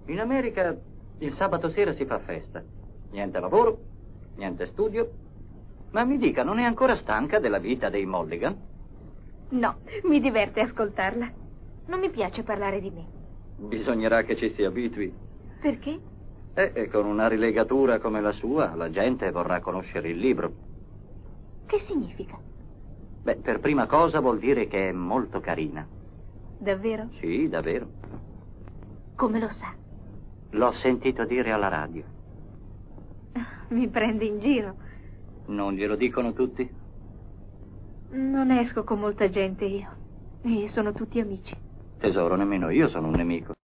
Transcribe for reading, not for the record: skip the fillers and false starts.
In America il sabato sera si fa festa. Niente lavoro, niente studio. Ma mi dica, non è ancora stanca della vita dei Mulligan? No, mi diverte ascoltarla. Non mi piace parlare di me. Bisognerà che ci si abitui. Perché? E con una rilegatura come la sua, la gente vorrà conoscere il libro. Che significa? Beh, per prima cosa vuol dire che è molto carina. Davvero? Sì, davvero. Come lo sa? L'ho sentito dire alla radio. Mi prende in giro. Non glielo dicono tutti? Non esco con molta gente io. E sono tutti amici. Tesoro, nemmeno io sono un nemico.